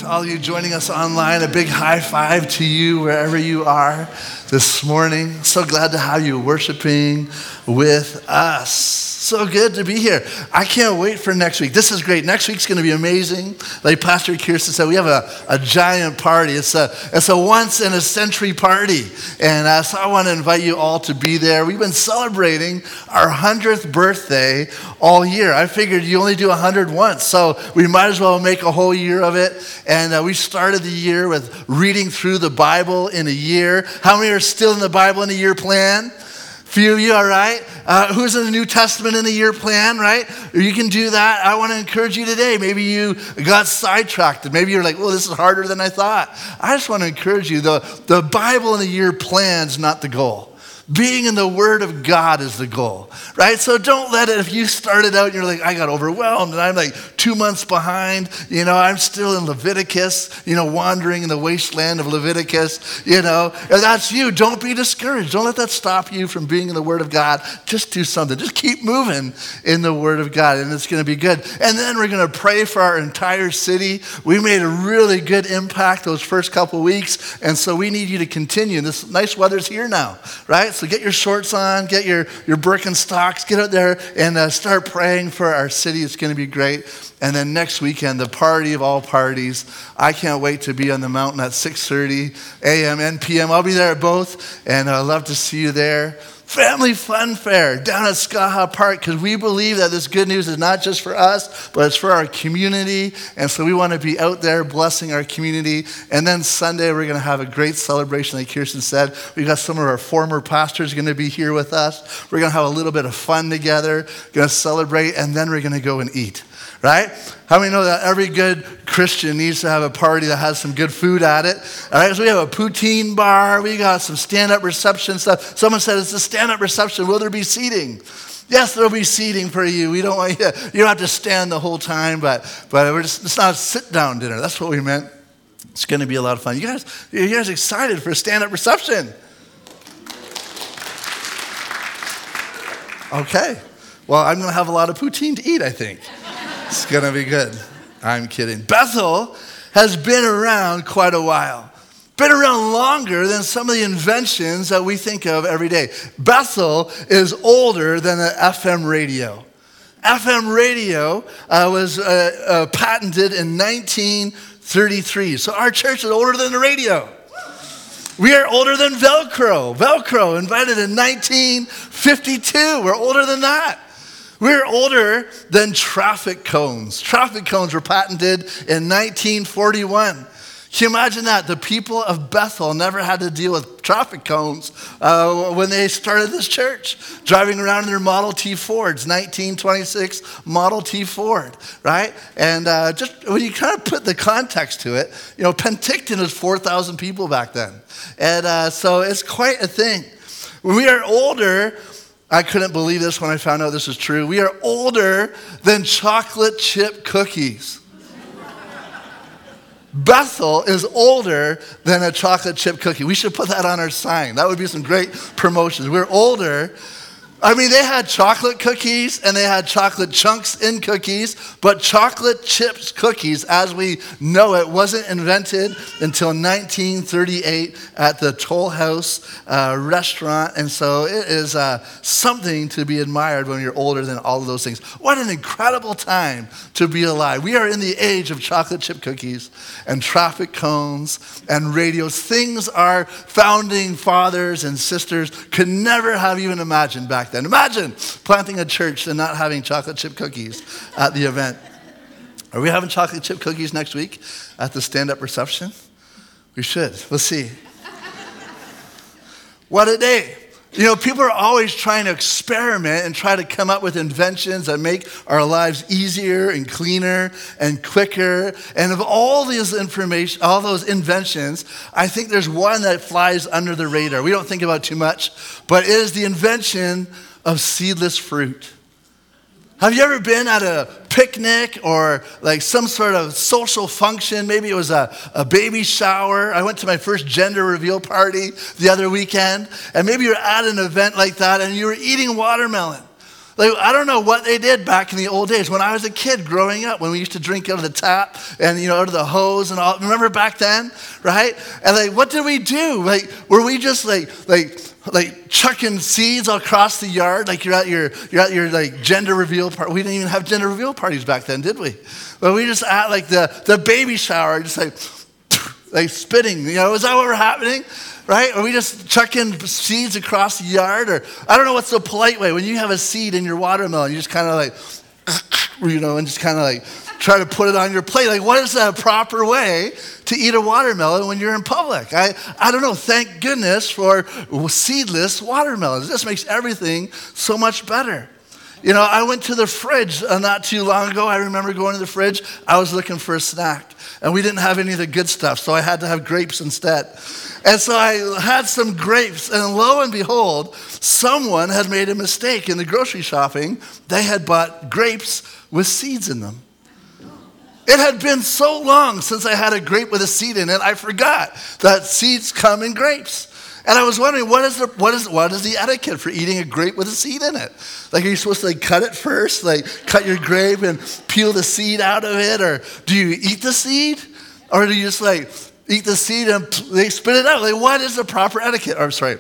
To all of you joining us online, a big high five to you wherever you are this morning. So glad to have you worshiping with us. So good to be here. I can't wait for next week. This is great. Next week's going to be amazing. Like Pastor Kirsten said, we have a giant party. It's a once in a century party. And so I want to invite you all to be there. We've been celebrating our 100th birthday all year. I figured you only do 100 once, so we might as well make a whole year of it. And we started the year with reading through the Bible in a year. How many are still in the Bible in a year plan? Few of you, all right? Who's in the New Testament in a year plan, right? You can do that. I want to encourage you today. Maybe you got sidetracked. Maybe you're like, well, this is harder than I thought. I just want to encourage you. The Bible in a year plan is not the goal. Being in the Word of God is the goal, right? So don't let it, if you started out and you're like, I got overwhelmed and I'm like 2 months behind, I'm still in Leviticus, wandering in the wasteland of Leviticus, and that's you. Don't be discouraged. Don't let that stop you from being in the Word of God. Just do something. Just keep moving in the Word of God and it's going to be good. And then we're going to pray for our entire city. We made a really good impact those first couple weeks, and so we need you to continue. This nice weather's here now, right? So get your shorts on, get your Birkenstocks, get out there and start praying for our city. It's going to be great. And then next weekend, the party of all parties. I can't wait to be on the mountain at 6:30 a.m. and p.m. I'll be there at both, and I'd love to see you there. Family Fun Fair down at Skaha Park, because we believe that this good news is not just for us, but it's for our community. And so we want to be out there blessing our community. And then Sunday, we're going to have a great celebration, like Kirsten said. We've got some of our former pastors going to be here with us. We're going to have a little bit of fun together, going to celebrate, and then we're going to go and eat. Right? How many know that every good Christian needs to have a party that has some good food at it? All right, so we have a poutine bar. We got some stand-up reception stuff. Someone said, it's a stand-up reception. Will there be seating? Yes, there'll be seating for you. We don't want you don't have to stand the whole time, but it's not a sit-down dinner. That's what we meant. It's going to be a lot of fun. You guys excited for a stand-up reception? Okay. Well, I'm going to have a lot of poutine to eat, I think. It's going to be good. I'm kidding. Bethel has been around quite a while. Been around longer than some of the inventions that we think of every day. Bethel is older than an FM radio. FM radio was patented in 1933. So our church is older than the radio. We are older than Velcro. Velcro invented in 1952. We're older than that. We're older than traffic cones. Traffic cones were patented in 1941. Can you imagine that? The people of Bethel never had to deal with traffic cones when they started this church, driving around in their Model T Fords, 1926 Model T Ford, right? And just when you kind of put the context to it, Penticton was 4,000 people back then. And so it's quite a thing. We are older. I couldn't believe this when I found out this was true. We are older than chocolate chip cookies. Bethel is older than a chocolate chip cookie. We should put that on our sign. That would be some great promotions. We're older. I mean, they had chocolate cookies and they had chocolate chunks in cookies, but chocolate chips cookies, as we know it, wasn't invented until 1938 at the Toll House restaurant. And so it is something to be admired when you're older than all of those things. What an incredible time to be alive. We are in the age of chocolate chip cookies and traffic cones and radios. Things our founding fathers and sisters could never have even imagined back then. Imagine planting a church and not having chocolate chip cookies at the event. Are we having chocolate chip cookies next week at the stand-up reception? We should. We'll see. What a day. People are always trying to experiment and try to come up with inventions that make our lives easier and cleaner and quicker. And of all those inventions, I think there's one that flies under the radar. We don't think about too much, but it is the invention of seedless fruit. Have you ever been at a picnic or like some sort of social function? Maybe it was a baby shower. I went to my first gender reveal party the other weekend, and maybe you're at an event like that and you were eating watermelon. Like, I don't know what they did back in the old days. When I was a kid growing up, when we used to drink out of the tap and, out of the hose and all. Remember back then, right? And like, what did we do? Like, were we just like chucking seeds across the yard? Like you're at your like gender reveal party. We didn't even have gender reveal parties back then, did we? But we just at like the baby shower, just like spitting. Is that what we're happening? Right? Are we just chucking seeds across the yard? Or I don't know what's the polite way. When you have a seed in your watermelon, you just kind of like, and just kind of like try to put it on your plate. Like, what is that proper way to eat a watermelon when you're in public? I don't know. Thank goodness for seedless watermelons. This makes everything so much better. I went to the fridge not too long ago. I remember going to the fridge. I was looking for a snack. And we didn't have any of the good stuff, so I had to have grapes instead. And so I had some grapes, and lo and behold, someone had made a mistake in the grocery shopping. They had bought grapes with seeds in them. It had been so long since I had a grape with a seed in it, I forgot that seeds come in grapes. And I was wondering, what is the etiquette for eating a grape with a seed in it? Like, are you supposed to cut it first? Like, cut your grape and peel the seed out of it? Or do you eat the seed? Or do you just eat the seed and they spit it out? Like, what is the proper etiquette? Or, sorry,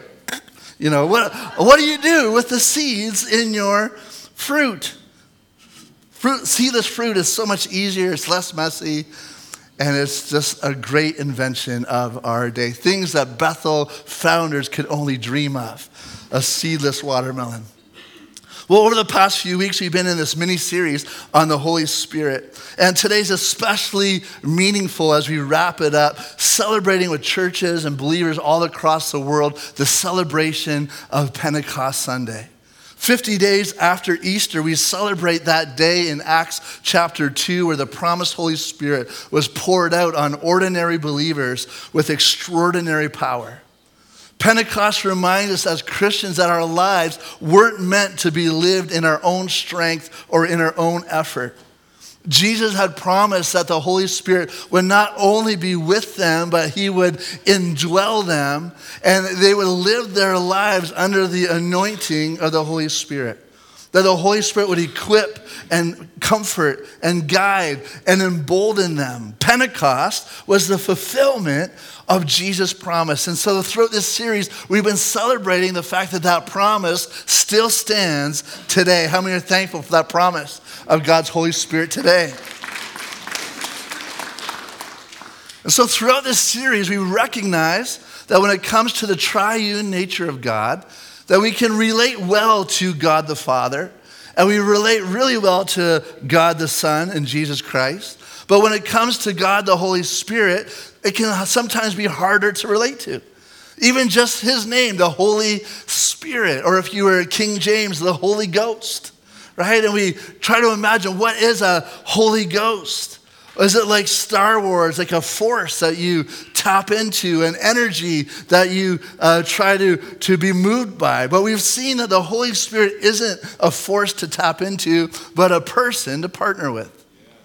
what do you do with the seeds in your fruit? Seedless fruit is so much easier. It's less messy. And it's just a great invention of our day. Things that Bethel founders could only dream of. A seedless watermelon. Well, over the past few weeks, we've been in this mini-series on the Holy Spirit. And today's especially meaningful as we wrap it up, celebrating with churches and believers all across the world the celebration of Pentecost Sunday. 50 days after Easter, we celebrate that day in Acts chapter 2 where the promised Holy Spirit was poured out on ordinary believers with extraordinary power. Pentecost reminds us as Christians that our lives weren't meant to be lived in our own strength or in our own effort. Jesus had promised that the Holy Spirit would not only be with them, but he would indwell them, and they would live their lives under the anointing of the Holy Spirit. That the Holy Spirit would equip and comfort and guide and embolden them. Pentecost was the fulfillment of Jesus' promise. And so throughout this series, we've been celebrating the fact that that promise still stands today. How many are thankful for that promise of God's Holy Spirit today? And so throughout this series, we recognize that when it comes to the triune nature of God, that we can relate well to God the Father, and we relate really well to God the Son and Jesus Christ. But when it comes to God the Holy Spirit, it can sometimes be harder to relate to. Even just his name, the Holy Spirit, or if you were King James, the Holy Ghost, right? And we try to imagine, what is a Holy Ghost? Is it like Star Wars, like a force that you tap into, an energy that you try to be moved by? But we've seen that the Holy Spirit isn't a force to tap into, but a person to partner with.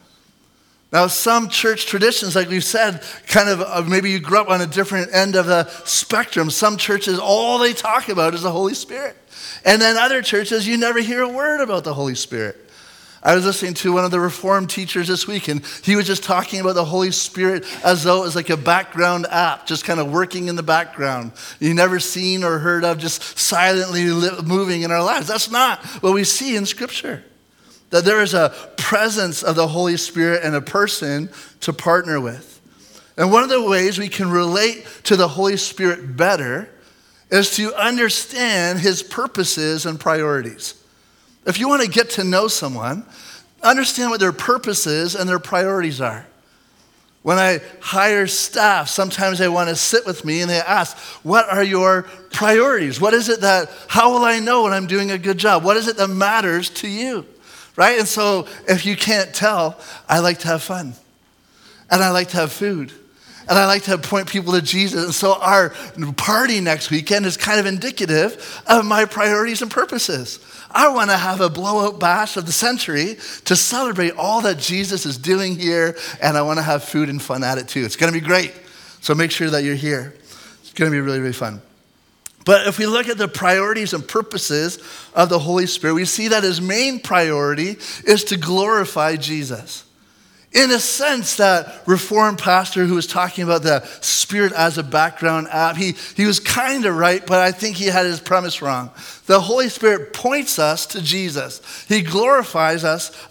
Now, some church traditions, like we've said, kind of maybe you grew up on a different end of the spectrum. Some churches, all they talk about is the Holy Spirit. And then other churches, you never hear a word about the Holy Spirit. I was listening to one of the Reformed teachers this week, and he was just talking about the Holy Spirit as though it was like a background app, just kind of working in the background. You never seen or heard of, just silently moving in our lives. That's not what we see in Scripture. That there is a presence of the Holy Spirit and a person to partner with. And one of the ways we can relate to the Holy Spirit better is to understand his purposes and priorities. If you want to get to know someone, understand what their purposes and their priorities are. When I hire staff, sometimes they want to sit with me and they ask, what are your priorities? What is it how will I know when I'm doing a good job? What is it that matters to you? Right? And so if you can't tell, I like to have fun. And I like to have food. And I like to point people to Jesus. And so our party next weekend is kind of indicative of my priorities and purposes. I want to have a blowout bash of the century to celebrate all that Jesus is doing here. And I want to have food and fun at it too. It's going to be great. So make sure that you're here. It's going to be really, really fun. But if we look at the priorities and purposes of the Holy Spirit, we see that his main priority is to glorify Jesus. In a sense, that Reformed pastor who was talking about the Spirit as a background app, he was kind of right, but I think he had his premise wrong. The Holy Spirit points us to Jesus. He glorifies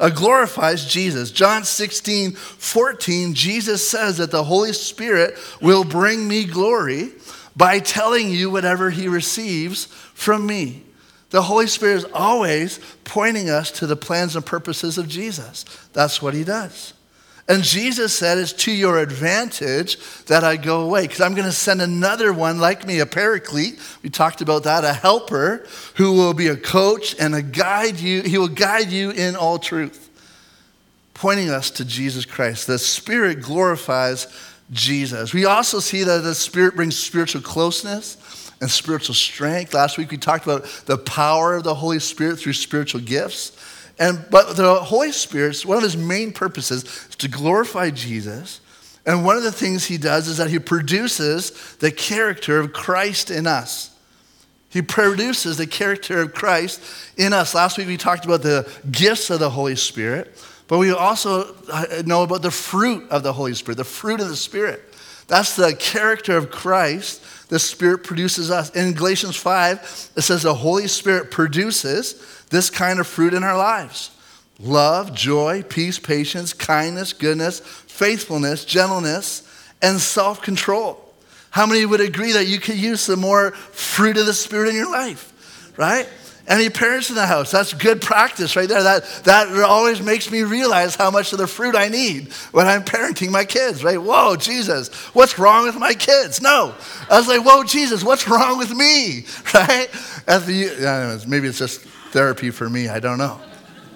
Jesus. John 16:14, Jesus says that the Holy Spirit will bring me glory by telling you whatever he receives from me. The Holy Spirit is always pointing us to the plans and purposes of Jesus. That's what he does. And Jesus said, it's to your advantage that I go away, because I'm going to send another one like me, a paraclete. We talked about that, a helper who will be a coach and a guide you. He will guide you in all truth, pointing us to Jesus Christ. The Spirit glorifies Jesus. We also see that the Spirit brings spiritual closeness and spiritual strength. Last week we talked about the power of the Holy Spirit through spiritual gifts. But the Holy Spirit, one of his main purposes is to glorify Jesus. And one of the things he does is that he produces the character of Christ in us. He produces the character of Christ in us. Last week we talked about the gifts of the Holy Spirit, but we also know about the fruit of the Holy Spirit, the fruit of the Spirit. That's the character of Christ. The Spirit produces us. In Galatians 5, it says the Holy Spirit produces this kind of fruit in our lives: love, joy, peace, patience, kindness, goodness, faithfulness, gentleness, and self-control. How many would agree that you could use some more fruit of the Spirit in your life, right? Any parents in the house? That's good practice right there. That always makes me realize how much of the fruit I need when I'm parenting my kids, right? Whoa, Jesus, what's wrong with my kids? No. I was like, whoa, Jesus, what's wrong with me, right? Maybe it's just therapy for me, I don't know.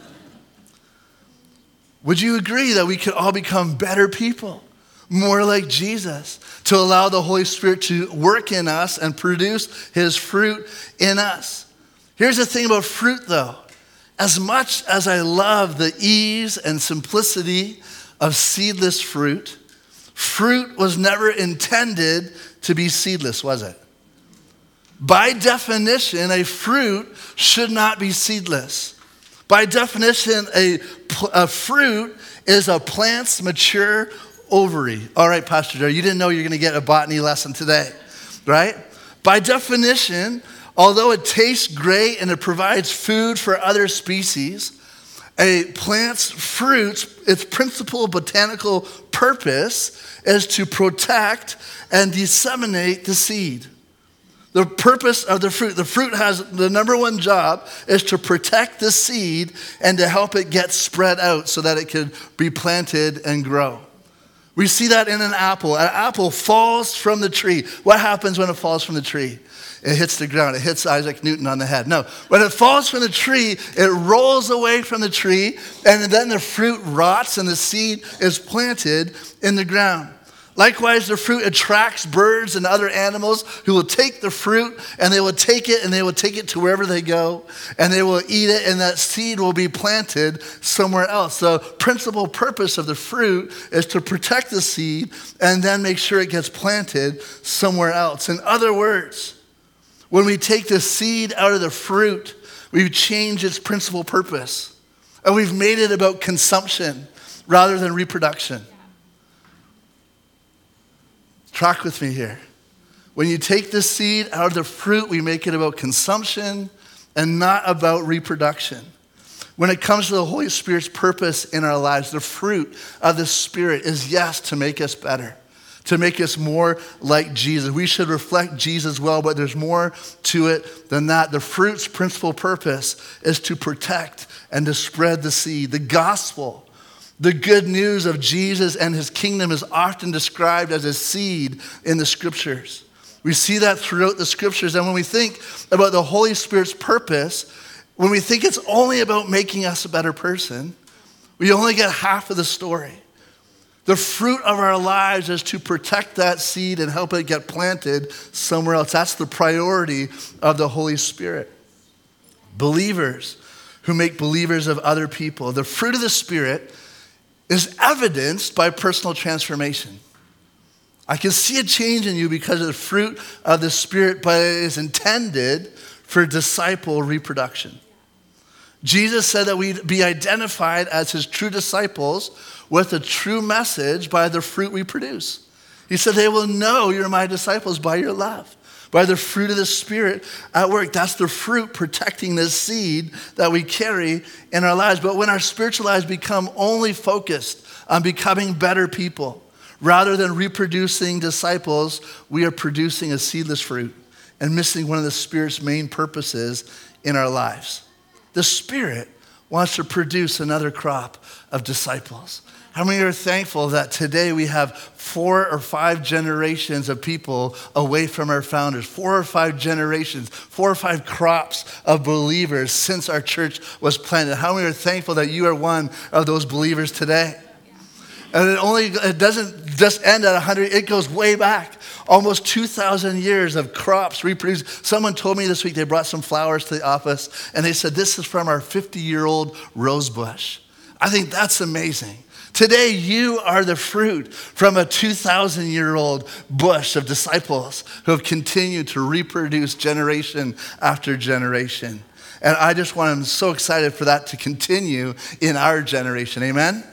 Would you agree that we could all become better people, more like Jesus, to allow the Holy Spirit to work in us and produce his fruit in us? Here's the thing about fruit, though. As much as I love the ease and simplicity of seedless fruit, fruit was never intended to be seedless, was it? By definition, a fruit should not be seedless. By definition, a fruit is a plant's mature ovary. All right, Pastor Joe, you didn't know you're going to get a botany lesson today, right? By definition, although it tastes great and it provides food for other species, a plant's fruits, its principal botanical purpose is to protect and disseminate the seed. The purpose of the fruit has the number one job is to protect the seed and to help it get spread out so that it can be planted and grow. We see that in an apple. An apple falls from the tree. What happens when it falls from the tree? It hits the ground. It hits Isaac Newton on the head. No, when it falls from the tree, it rolls away from the tree, and then the fruit rots and the seed is planted in the ground. Likewise, the fruit attracts birds and other animals who will take the fruit and they will take it to wherever they go, and they will eat it, and that seed will be planted somewhere else. The principal purpose of the fruit is to protect the seed and then make sure it gets planted somewhere else. In other words, when we take the seed out of the fruit, we've changed its principal purpose, and we've made it about consumption rather than reproduction. Track with me here. When you take the seed out of the fruit, we make it about consumption and not about reproduction. When it comes to the Holy Spirit's purpose in our lives, the fruit of the Spirit is, yes, to make us better, to make us more like Jesus. We should reflect Jesus well, but there's more to it than that. The fruit's principal purpose is to protect and to spread the seed. The gospel, the good news of Jesus and his kingdom, is often described as a seed in the scriptures. We see that throughout the scriptures. And when we think about the Holy Spirit's purpose, when we think it's only about making us a better person, we only get half of the story. The fruit of our lives is to protect that seed and help it get planted somewhere else. That's the priority of the Holy Spirit. Believers who make believers of other people. The fruit of the Spirit is evidenced by personal transformation. I can see a change in you because of the fruit of the Spirit, but it is intended for disciple reproduction. Jesus said that we'd be identified as his true disciples with a true message by the fruit we produce. He said they will know you're my disciples by your love, by the fruit of the Spirit at work. That's the fruit protecting the seed that we carry in our lives. But when our spiritual lives become only focused on becoming better people, rather than reproducing disciples, we are producing a seedless fruit and missing one of the Spirit's main purposes in our lives. The Spirit wants to produce another crop of disciples. How many are thankful that today we have 4 or 5 generations of people away from our founders, 4 or 5 generations, 4 or 5 crops of believers since our church was planted? How many are thankful that you are one of those believers today? And it doesn't just end at 100, it goes way back. Almost 2,000 years of crops reproduced. Someone told me this week they brought some flowers to the office and they said, this is from our 50-year-old rose bush. I think that's amazing. Today, you are the fruit from a 2,000-year-old bush of disciples who have continued to reproduce generation after generation. And I'm so excited for that to continue in our generation. Amen?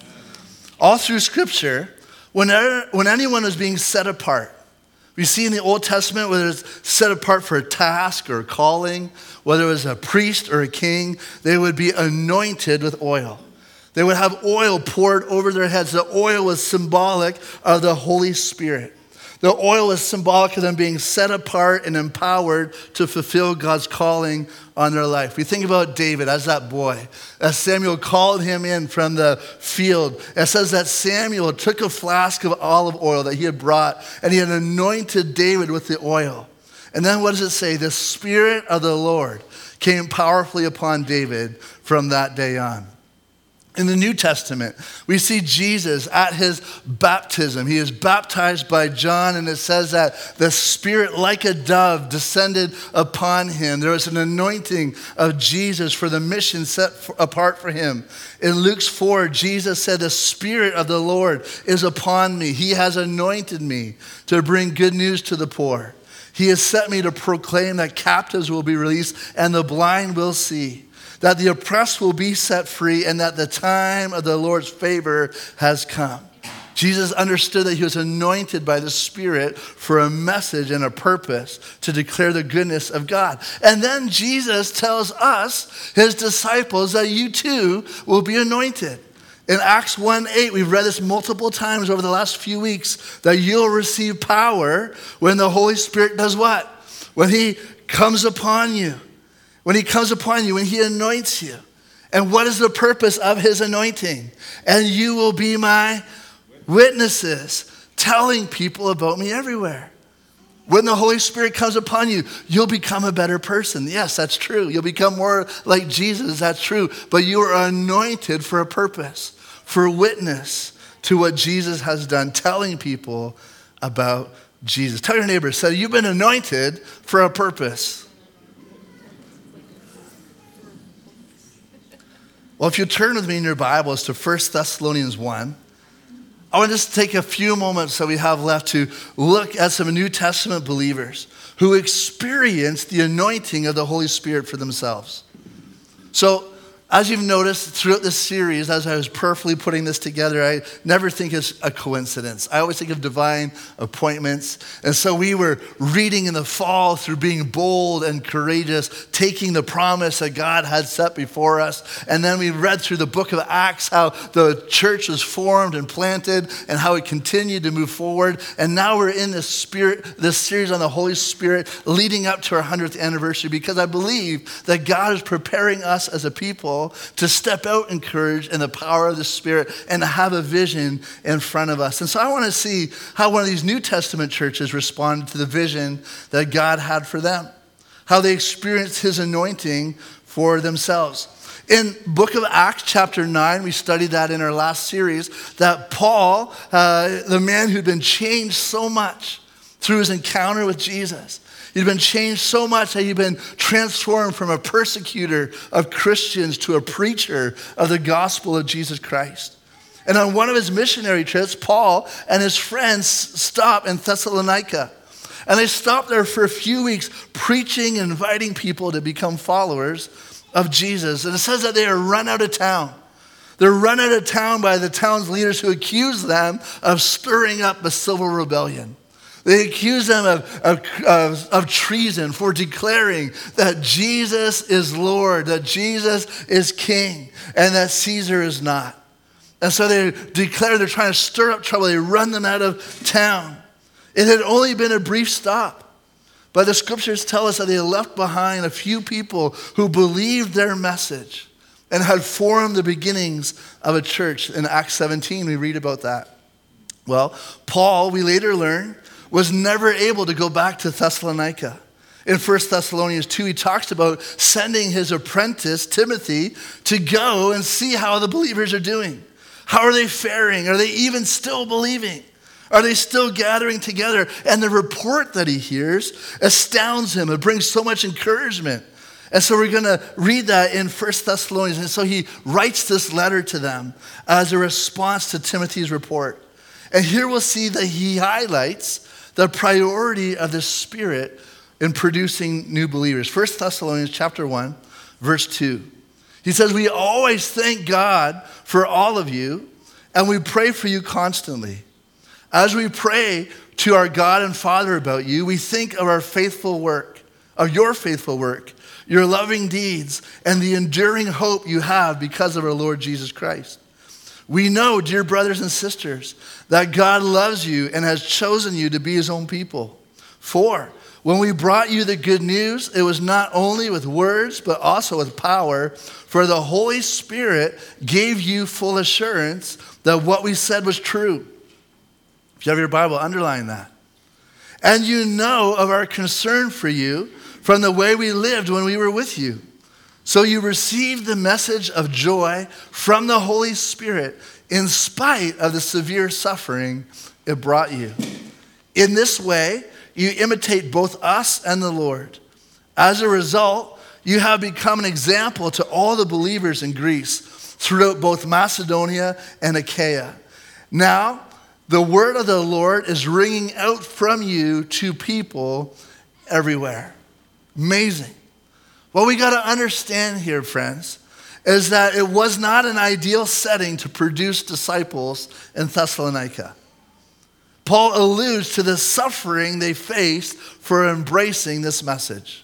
All through Scripture, when anyone was being set apart, we see in the Old Testament, whether it's set apart for a task or a calling, whether it was a priest or a king, they would be anointed with oil. They would have oil poured over their heads. The oil was symbolic of the Holy Spirit. The oil was symbolic of them being set apart and empowered to fulfill God's calling on their life. We think about David as that boy. As Samuel called him in from the field, it says that Samuel took a flask of olive oil that he had brought and he had anointed David with the oil. And then what does it say? The Spirit of the Lord came powerfully upon David from that day on. In the New Testament, we see Jesus at his baptism. He is baptized by John, and it says that the Spirit, like a dove, descended upon him. There was an anointing of Jesus for the mission set apart for him. In Luke 4, Jesus said, the Spirit of the Lord is upon me. He has anointed me to bring good news to the poor. He has sent me to proclaim that captives will be released and the blind will see, that the oppressed will be set free, and that the time of the Lord's favor has come. Jesus understood that he was anointed by the Spirit for a message and a purpose to declare the goodness of God. And then Jesus tells us, his disciples, that you too will be anointed. In Acts 1:8, we've read this multiple times over the last few weeks, that you'll receive power when the Holy Spirit does what? When he comes upon you. When he comes upon you, when he anoints you. And what is the purpose of his anointing? And you will be my witnesses, telling people about me everywhere. When the Holy Spirit comes upon you, you'll become a better person. Yes, that's true. You'll become more like Jesus, that's true. But you are anointed for a purpose, for witness to what Jesus has done, telling people about Jesus. Tell your neighbor, say, you've been anointed for a purpose. Well, if you turn with me in your Bibles to 1 Thessalonians 1, I want to just take a few moments that we have left to look at some New Testament believers who experienced the anointing of the Holy Spirit for themselves. So, as you've noticed throughout this series, as I was prayerfully putting this together, I never think it's a coincidence. I always think of divine appointments. And so we were reading in the fall through being bold and courageous, taking the promise that God had set before us. And then we read through the book of Acts, how the church was formed and planted and how it continued to move forward. And now we're in this series on the Holy Spirit leading up to our 100th anniversary, because I believe that God is preparing us as a people to step out in courage and the power of the Spirit and to have a vision in front of us. And so I want to see how one of these New Testament churches responded to the vision that God had for them, how they experienced his anointing for themselves. In book of Acts chapter 9, we studied that in our last series, that Paul, the man who'd been changed so much through his encounter with Jesus, he'd been changed so much that he'd been transformed from a persecutor of Christians to a preacher of the gospel of Jesus Christ. And on one of his missionary trips, Paul and his friends stop in Thessalonica. And they stop there for a few weeks preaching and inviting people to become followers of Jesus. And it says that they are run out of town. They're run out of town by the town's leaders who accuse them of stirring up a civil rebellion. They accuse them of treason for declaring that Jesus is Lord, that Jesus is King, and that Caesar is not. And so they declare they're trying to stir up trouble. They run them out of town. It had only been a brief stop, but the scriptures tell us that they left behind a few people who believed their message and had formed the beginnings of a church. In Acts 17, we read about that. Well, Paul, we later learn, was never able to go back to Thessalonica. In 1 Thessalonians 2, he talks about sending his apprentice, Timothy, to go and see how the believers are doing. How are they faring? Are they even still believing? Are they still gathering together? And the report that he hears astounds him. It brings so much encouragement. And so we're going to read that in 1 Thessalonians. And so he writes this letter to them as a response to Timothy's report. And here we'll see that he highlights the priority of the Spirit in producing new believers. 1 Thessalonians chapter 1, verse 2. He says, "We always thank God for all of you, and we pray for you constantly. As we pray to our God and Father about you, we think of our faithful work, of your faithful work, your loving deeds, and the enduring hope you have because of our Lord Jesus Christ. We know, dear brothers and sisters, that God loves you and has chosen you to be his own people. For when we brought you the good news, it was not only with words, but also with power, for the Holy Spirit gave you full assurance that what we said was true." If you have your Bible, underline that. "And you know of our concern for you from the way we lived when we were with you. So you received the message of joy from the Holy Spirit in spite of the severe suffering it brought you. In this way, you imitate both us and the Lord. As a result, you have become an example to all the believers in Greece throughout both Macedonia and Achaia. Now, the word of the Lord is ringing out from you to people everywhere." Amazing. What we got to understand here, friends, is that it was not an ideal setting to produce disciples in Thessalonica. Paul alludes to the suffering they faced for embracing this message.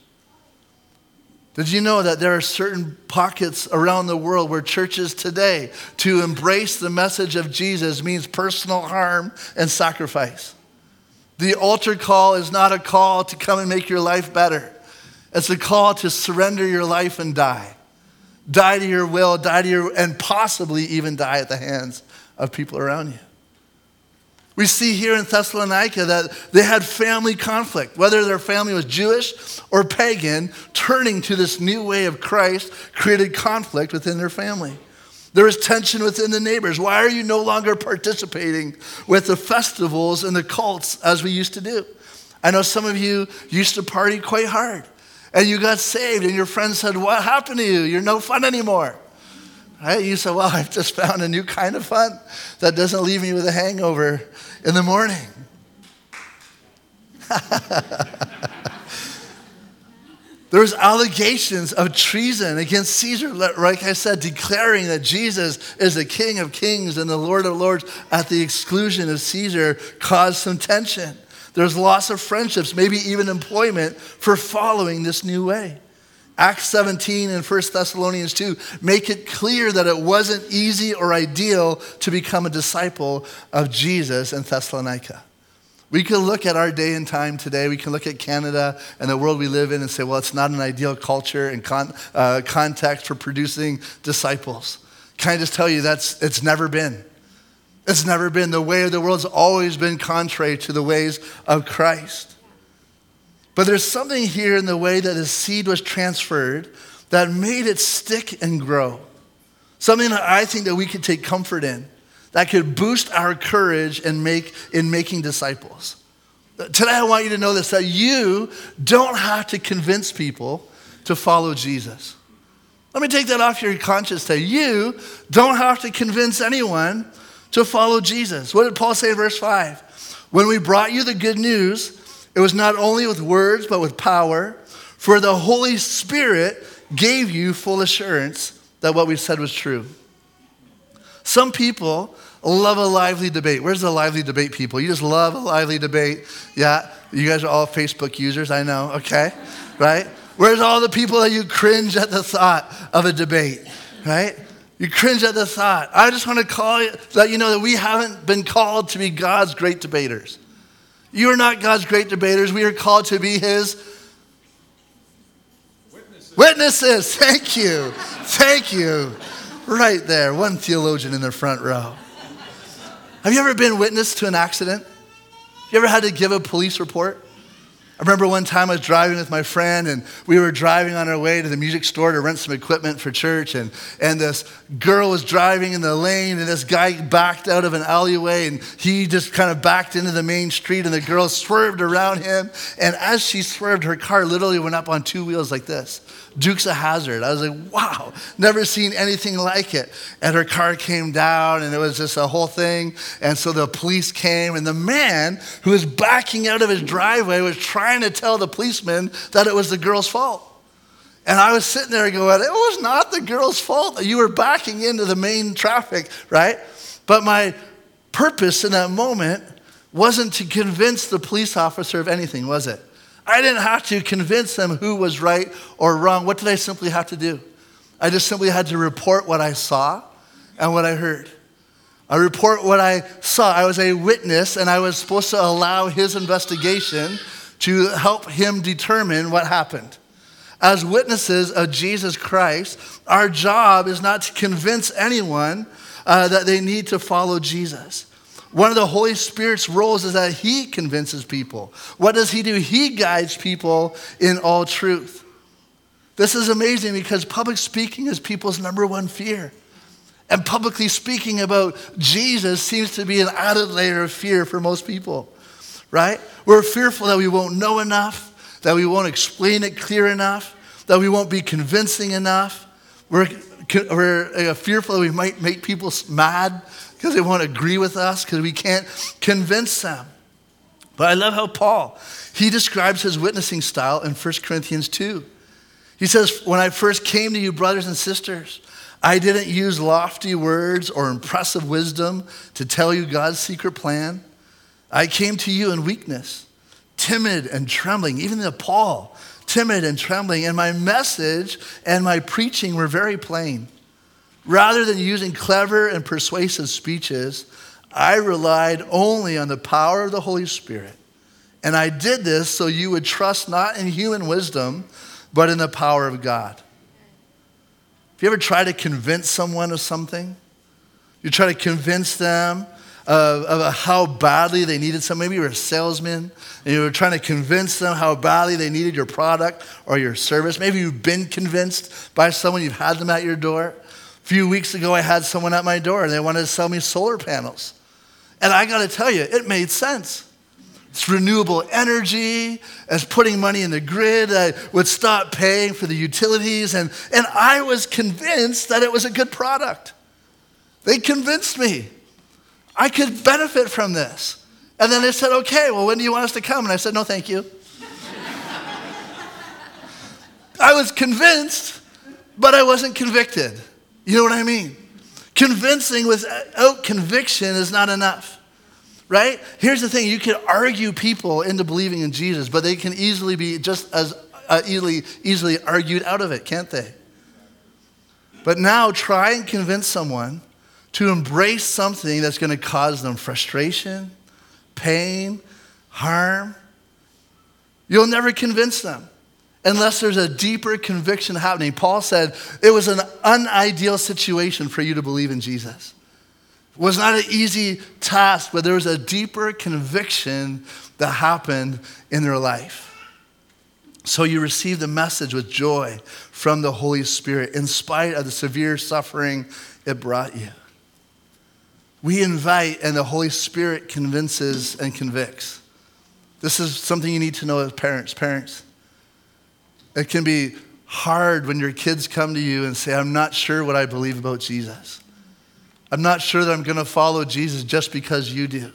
Did you know that there are certain pockets around the world where churches today, to embrace the message of Jesus means personal harm and sacrifice? The altar call is not a call to come and make your life better. It's a call to surrender your life and die. Die to your will, and possibly even die at the hands of people around you. We see here in Thessalonica that they had family conflict, whether their family was Jewish or pagan. Turning to this new way of Christ created conflict within their family. There was tension within the neighbors. Why are you no longer participating with the festivals and the cults as we used to do? I know some of you used to party quite hard, and you got saved, and your friends said, "What happened to you? You're no fun anymore." Right? You said, "Well, I've just found a new kind of fun that doesn't leave me with a hangover in the morning." There was allegations of treason against Caesar, like I said, declaring that Jesus is the King of Kings and the Lord of Lords at the exclusion of Caesar caused some tension. There's loss of friendships, maybe even employment for following this new way. Acts 17 and 1 Thessalonians 2 make it clear that it wasn't easy or ideal to become a disciple of Jesus in Thessalonica. We can look at our day and time today. We can look at Canada and the world we live in and say, well, it's not an ideal culture and context for producing disciples. Can I just tell you it's never been. It's never been. The way of the world's always been contrary to the ways of Christ. But there's something here in the way that the seed was transferred that made it stick and grow. Something that I think that we could take comfort in, that could boost our courage in making disciples. Today I want you to know this, that you don't have to convince people to follow Jesus. Let me take that off your conscience today. You don't have to convince anyone to follow Jesus. What did Paul say in verse 5? When we brought you the good news, it was not only with words, but with power, for the Holy Spirit gave you full assurance that what we said was true. Some people love a lively debate. Where's the lively debate people? You just love a lively debate. Yeah, you guys are all Facebook users, I know, okay, right? Where's all the people that you cringe at the thought of a debate, right? You cringe at the thought. I just want to let you know that we haven't been called to be God's great debaters. You are not God's great debaters. We are called to be his witnesses. Thank you. Thank you. Right there. One theologian in the front row. Have you ever been witness to an accident? Have you ever had to give a police report? I remember one time I was driving with my friend, and we were driving on our way to the music store to rent some equipment for church, and this girl was driving in the lane, and this guy backed out of an alleyway, and he just kind of backed into the main street, and the girl swerved around him, and as she swerved, her car literally went up on two wheels like this. Dukes of Hazzard. I was like, wow, never seen anything like it. And her car came down, and it was just a whole thing. And so the police came, and the man who was backing out of his driveway was trying to tell the policeman that it was the girl's fault. And I was sitting there going, it was not the girl's fault. You were backing into the main traffic, right? But my purpose in that moment wasn't to convince the police officer of anything, was it? I didn't have to convince them who was right or wrong. What did I simply have to do? I just simply had to report what I saw and what I heard. I report what I saw. I was a witness, and I was supposed to allow his investigation to help him determine what happened. As witnesses of Jesus Christ, our job is not to convince anyone that they need to follow Jesus. One of the Holy Spirit's roles is that he convinces people. What does he do? He guides people in all truth. This is amazing because public speaking is people's number one fear. And publicly speaking about Jesus seems to be an added layer of fear for most people, right? We're fearful that we won't know enough, that we won't explain it clear enough, that we won't be convincing enough. We're fearful that we might make people mad because they won't agree with us, because we can't convince them. But I love how Paul, he describes his witnessing style in 1 Corinthians 2. He says, when I first came to you, brothers and sisters, I didn't use lofty words or impressive wisdom to tell you God's secret plan. I came to you in weakness, timid and trembling, even the Paul, timid and trembling. And my message and my preaching were very plain. Rather than using clever and persuasive speeches, I relied only on the power of the Holy Spirit. And I did this so you would trust not in human wisdom, but in the power of God. Have you ever tried to convince someone of something? You try to convince them of how badly they needed something. Maybe you were a salesman and you were trying to convince them how badly they needed your product or your service. Maybe you've been convinced by someone, you've had them at your door. A few weeks ago, I had someone at my door and they wanted to sell me solar panels. And I got to tell you, it made sense. It's renewable energy, it's putting money in the grid, I would stop paying for the utilities, and I was convinced that it was a good product. They convinced me I could benefit from this. And then they said, okay, well, when do you want us to come? And I said, no, thank you. I was convinced, but I wasn't convicted. You know what I mean? Convincing without conviction is not enough, right? Here's the thing. You can argue people into believing in Jesus, but they can easily be just as easily argued out of it, can't they? But now try and convince someone to embrace something that's going to cause them frustration, pain, harm. You'll never convince them unless there's a deeper conviction happening. Paul said it was an unideal situation for you to believe in Jesus. It was not an easy task, but there was a deeper conviction that happened in their life. So you received the message with joy from the Holy Spirit in spite of the severe suffering it brought you. We invite and the Holy Spirit convinces and convicts. This is something you need to know as parents. Parents, it can be hard when your kids come to you and say, I'm not sure what I believe about Jesus. I'm not sure that I'm going to follow Jesus just because you do.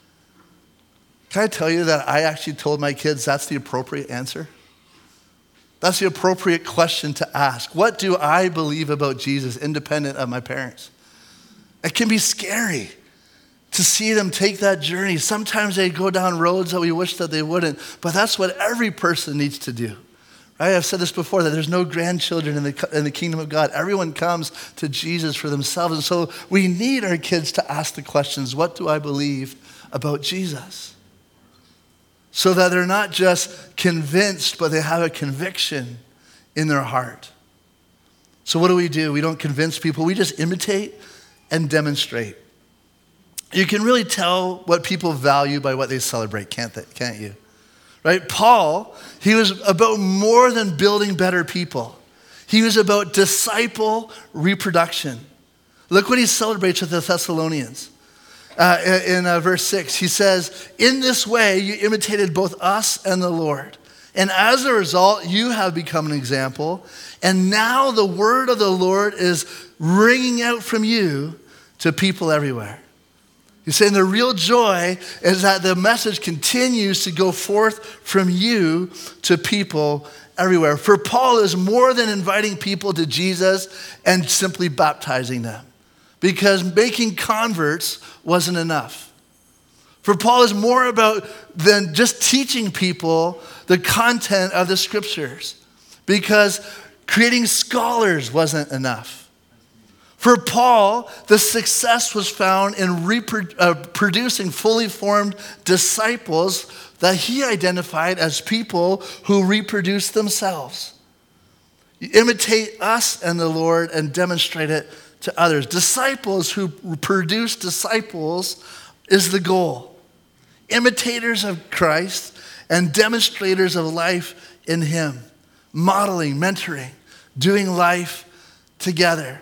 Can I tell you that I actually told my kids that's the appropriate answer? That's the appropriate question to ask. What do I believe about Jesus independent of my parents? It can be scary to see them take that journey. Sometimes they go down roads that we wish that they wouldn't, but that's what every person needs to do. Right? I've said this before, that there's no grandchildren in the kingdom of God. Everyone comes to Jesus for themselves. And so we need our kids to ask the questions, what do I believe about Jesus? So that they're not just convinced, but they have a conviction in their heart. So what do? We don't convince people. We just imitate and demonstrate. You can really tell what people value by what they celebrate, can't you? Right? Paul, he was about more than building better people. He was about disciple reproduction. Look what he celebrates with the Thessalonians. In verse 6, he says, in this way you imitated both us and the Lord. And as a result, you have become an example. And now the word of the Lord is ringing out from you to people everywhere. He's saying the real joy is that the message continues to go forth from you to people everywhere. For Paul is more than inviting people to Jesus and simply baptizing them, because making converts wasn't enough. For Paul is more about than just teaching people the content of the scriptures, because creating scholars wasn't enough. For Paul, the success was found in producing fully formed disciples that he identified as people who reproduce themselves. You imitate us and the Lord and demonstrate it to others. Disciples who produce disciples is the goal. Imitators of Christ and demonstrators of life in him. Modeling, mentoring, doing life together.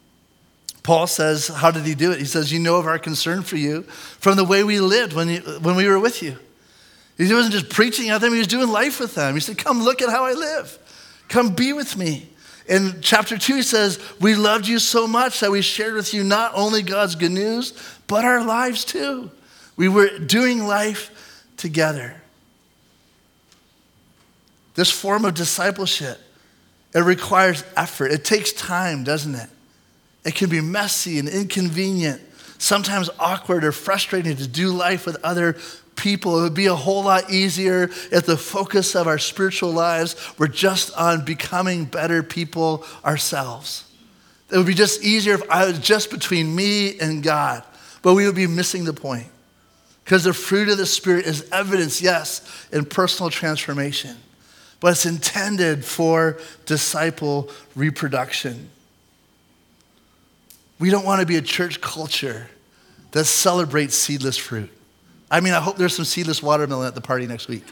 Paul says, how did he do it? He says, you know of our concern for you from the way we lived when we were with you. He wasn't just preaching at them, he was doing life with them. He said, come look at how I live. Come be with me. In chapter 2, he says, we loved you so much that we shared with you not only God's good news, but our lives too. We were doing life together. This form of discipleship, it requires effort. It takes time, doesn't it? It can be messy and inconvenient, sometimes awkward or frustrating to do life with other people. It would be a whole lot easier if the focus of our spiritual lives were just on becoming better people ourselves. It would be just easier if I was just between me and God, but we would be missing the point. Because the fruit of the Spirit is evidence, yes, in personal transformation, but it's intended for disciple reproduction. We don't want to be a church culture that celebrates seedless fruit. I mean, I hope there's some seedless watermelon at the party next week.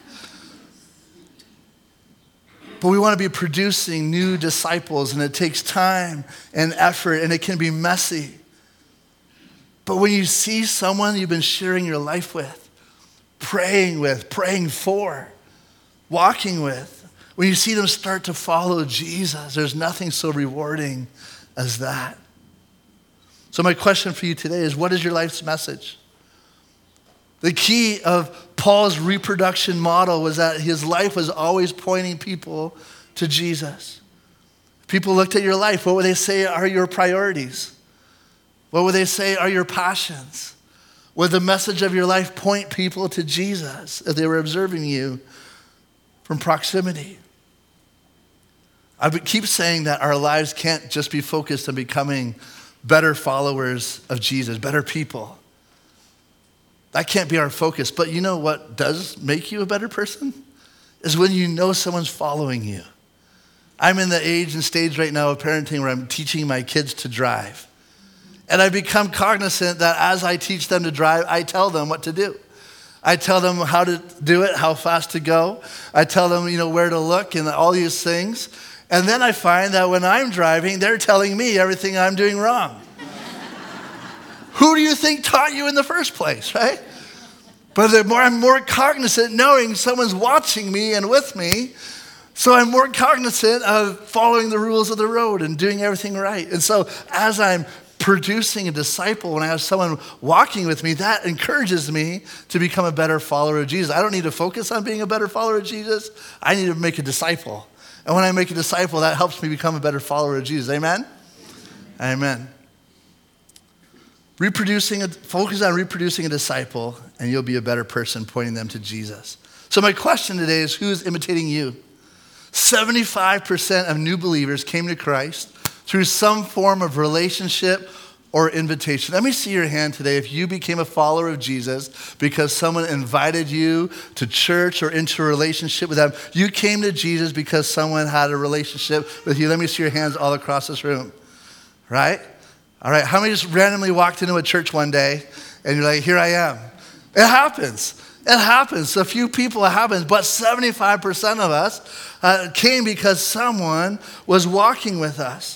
But we want to be producing new disciples, and it takes time and effort, and it can be messy. But when you see someone you've been sharing your life with, praying for, walking with, when you see them start to follow Jesus, there's nothing so rewarding as that. So my question for you today is, what is your life's message? The key of Paul's reproduction model was that his life was always pointing people to Jesus. People looked at your life. What would they say are your priorities? What would they say are your passions? Would the message of your life point people to Jesus if they were observing you from proximity? I would keep saying that our lives can't just be focused on becoming better followers of Jesus, better people. That can't be our focus. But you know what does make you a better person? Is when you know someone's following you. I'm in the age and stage right now of parenting where I'm teaching my kids to drive. And I've become cognizant that as I teach them to drive, I tell them what to do. I tell them how to do it, how fast to go. I tell them, where to look and all these things. And then I find that when I'm driving, they're telling me everything I'm doing wrong. Who do you think taught you in the first place, right? But the more I'm more cognizant knowing someone's watching me and with me, so I'm more cognizant of following the rules of the road and doing everything right. And so as I'm producing a disciple, when I have someone walking with me, that encourages me to become a better follower of Jesus. I don't need to focus on being a better follower of Jesus. I need to make a disciple. And when I make a disciple, that helps me become a better follower of Jesus. Amen? Amen. Focus on reproducing a disciple, and you'll be a better person pointing them to Jesus. So my question today is, who's imitating you? 75% of new believers came to Christ through some form of relationship or invitation. Let me see your hand today if you became a follower of Jesus because someone invited you to church or into a relationship with them. You came to Jesus because someone had a relationship with you. Let me see your hands all across this room. Right? All right, how many just randomly walked into a church one day and you're like, here I am? It happens. It happens. A few people, it happens, but 75% of us came because someone was walking with us.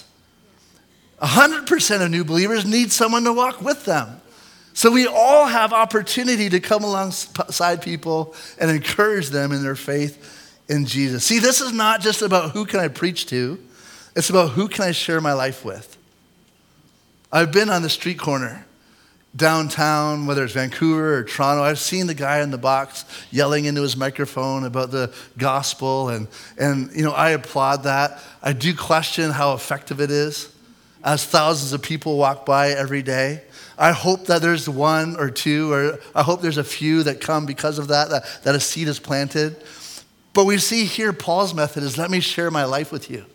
100% of new believers need someone to walk with them. So we all have opportunity to come alongside people and encourage them in their faith in Jesus. See, this is not just about who can I preach to. It's about who can I share my life with. I've been on the street corner downtown, whether it's Vancouver or Toronto. I've seen the guy in the box yelling into his microphone about the gospel, and I applaud that. I do question how effective it is as thousands of people walk by every day. I hope that there's one or two, or I hope there's a few that come because of that a seed is planted. But we see here Paul's method is, let me share my life with you.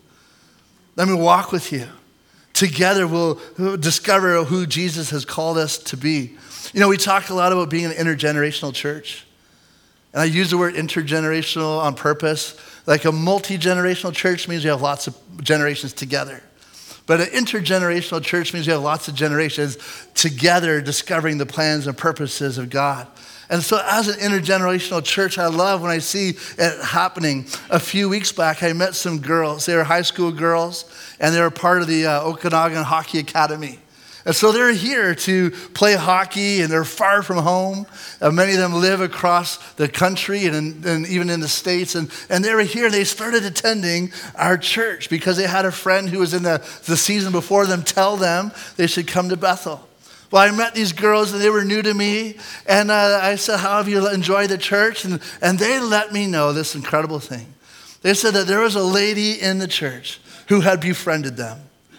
Let me walk with you. Together we'll discover who Jesus has called us to be. We talk a lot about being an intergenerational church. And I use the word intergenerational on purpose. Like a multi-generational church means you have lots of generations together. But an intergenerational church means you have lots of generations together discovering the plans and purposes of God. And so as an intergenerational church, I love when I see it happening. A few weeks back, I met some girls. They were high school girls, and they were part of the Okanagan Hockey Academy. And so they're here to play hockey, and they're far from home. Many of them live across the country and even in the States. And they were here. They started attending our church because they had a friend who was in the season before them tell them they should come to Bethel. Well, I met these girls, and they were new to me. And I said, how have you enjoyed the church? And they let me know this incredible thing. They said that there was a lady in the church who had befriended them.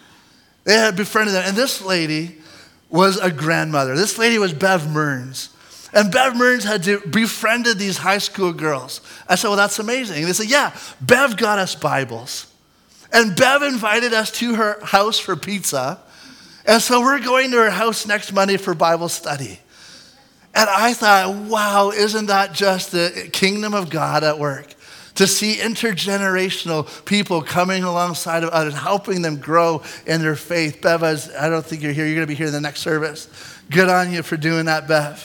They had befriended them. And this lady was a grandmother. This lady was Bev Mearns. And Bev Mearns had befriended these high school girls. I said, well, that's amazing. And they said, yeah, Bev got us Bibles. And Bev invited us to her house for pizza. And so we're going to her house next Monday for Bible study. And I thought, wow, isn't that just the kingdom of God at work? To see intergenerational people coming alongside of others, helping them grow in their faith. Bev, I don't think you're here. You're going to be here in the next service. Good on you for doing that, Bev.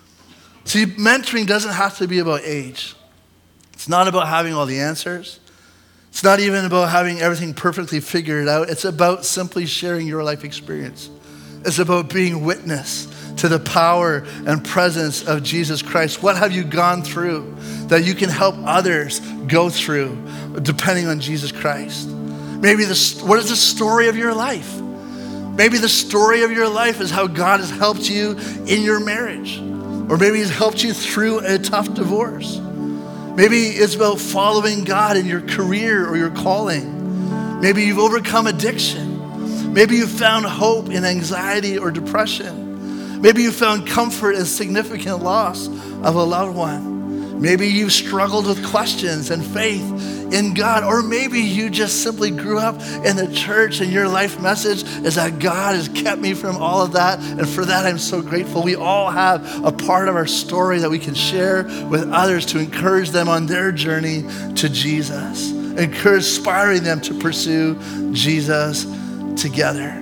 See, mentoring doesn't have to be about age. It's not about having all the answers. It's not even about having everything perfectly figured out. It's about simply sharing your life experience. It's about being witness to the power and presence of Jesus Christ. What have you gone through that you can help others go through depending on Jesus Christ? Maybe what is the story of your life? Maybe the story of your life is how God has helped you in your marriage. Or maybe he's helped you through a tough divorce. Maybe it's about following God in your career or your calling. Maybe you've overcome addiction. Maybe you've found hope in anxiety or depression. Maybe you found comfort in significant loss of a loved one. Maybe you've struggled with questions and faith in God. Or maybe you just simply grew up in the church and your life message is that God has kept me from all of that. And for that, I'm so grateful. We all have a part of our story that we can share with others to encourage them on their journey to Jesus. Inspiring them to pursue Jesus together.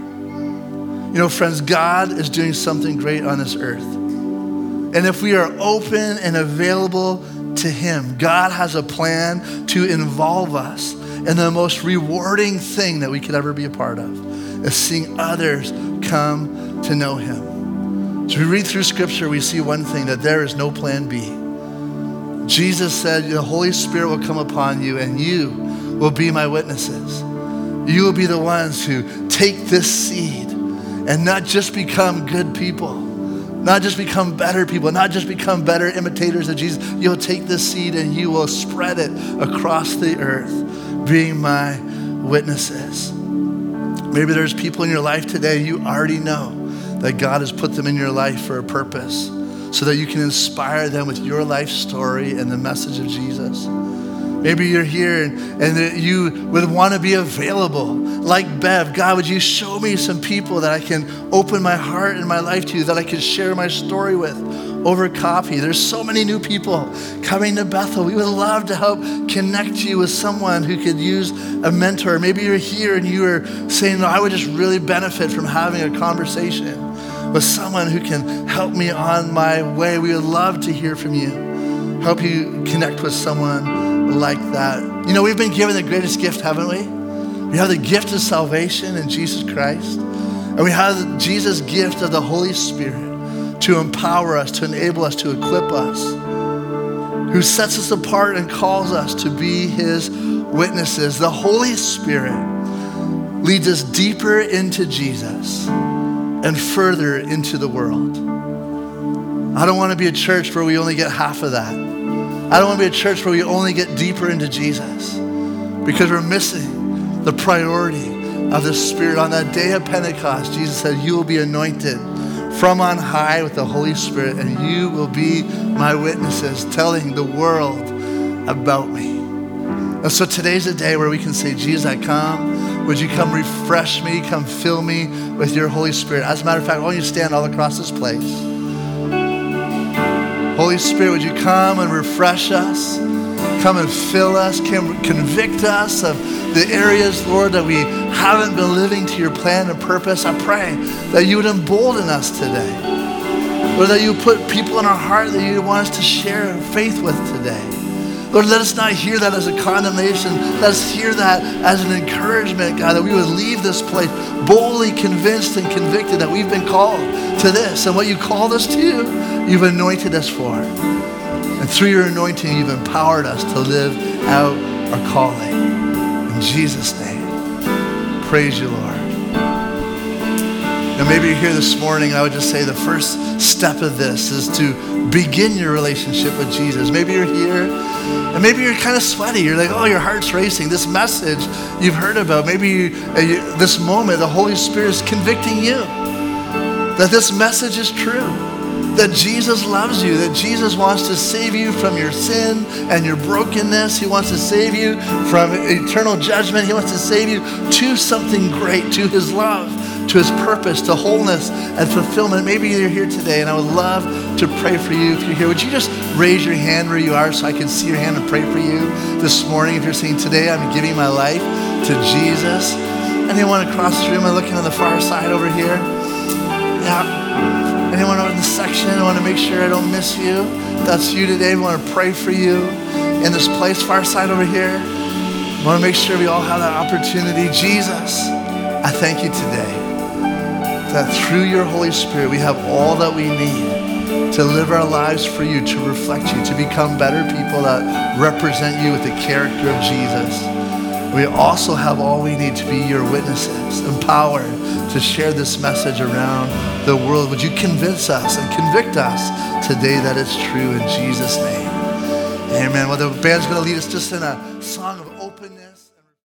Friends, God is doing something great on this earth. And if we are open and available to him, God has a plan to involve us in the most rewarding thing that we could ever be a part of, is seeing others come to know him. As we read through scripture, we see one thing, that there is no plan B. Jesus said, the Holy Spirit will come upon you and you will be my witnesses. You will be the ones who take this seed and not just become good people, not just become better people, not just become better imitators of Jesus. You'll take this seed and you will spread it across the earth, being my witnesses. Maybe there's people in your life today, you already know that God has put them in your life for a purpose so that you can inspire them with your life story and the message of Jesus. Maybe you're here and you would want to be available. Like Bev, God, would you show me some people that I can open my heart and my life to, that I can share my story with over coffee? There's so many new people coming to Bethel. We would love to help connect you with someone who could use a mentor. Maybe you're here and you are saying, no, I would just really benefit from having a conversation with someone who can help me on my way. We would love to hear from you, help you connect with someone like that. You know, we've been given the greatest gift, haven't we? We have the gift of salvation in Jesus Christ. And we have Jesus' gift of the Holy Spirit to empower us, to enable us, to equip us, who sets us apart and calls us to be his witnesses. The Holy Spirit leads us deeper into Jesus and further into the world. I don't want to be a church where we only get half of that. I don't want to be a church where we only get deeper into Jesus, because we're missing the priority of the Spirit. On that day of Pentecost, Jesus said, you will be anointed from on high with the Holy Spirit, and you will be my witnesses, telling the world about me. And so today's a day where we can say, Jesus, I come. Would you come refresh me, come fill me with your Holy Spirit? As a matter of fact, I want you to stand all across this place. Holy Spirit, would you come and refresh us? Come and fill us, convict us of the areas, Lord, that we haven't been living to your plan and purpose. I pray that you would embolden us today. Lord, that you would put people in our heart that you want us to share faith with today. Lord, let us not hear that as a condemnation. Let us hear that as an encouragement, God, that we would leave this place boldly convinced and convicted that we've been called to this. And what you called us to, you've anointed us for. And through your anointing, you've empowered us to live out our calling. In Jesus' name, praise you, Lord. Now, maybe you're here this morning, and I would just say the first step of this is to begin your relationship with Jesus. Maybe you're here, and maybe you're kind of sweaty. You're like, oh, your heart's racing. This message you've heard about, maybe this moment, the Holy Spirit is convicting you that this message is true, that Jesus loves you, that Jesus wants to save you from your sin and your brokenness. He wants to save you from eternal judgment. He wants to save you to something great, to his love, to his purpose, to wholeness and fulfillment. Maybe you're here today, and I would love to pray for you. If you're here, would you just raise your hand where you are so I can see your hand and pray for you this morning? If you're saying, today I'm giving my life to Jesus. Anyone across the room? I'm looking on the far side over here. Yeah. Anyone in the section? I want to make sure I don't miss you. If that's you today, we want to pray for you in this place, far side over here. I want to make sure we all have that opportunity. Jesus, I thank you today that through your Holy Spirit, we have all that we need to live our lives for you, to reflect you, to become better people that represent you with the character of Jesus. We also have all we need to be your witnesses, empowered to share this message around the world. Would you convince us and convict us today that it's true, in Jesus' name? Amen. Well, the band's going to lead us just in a song of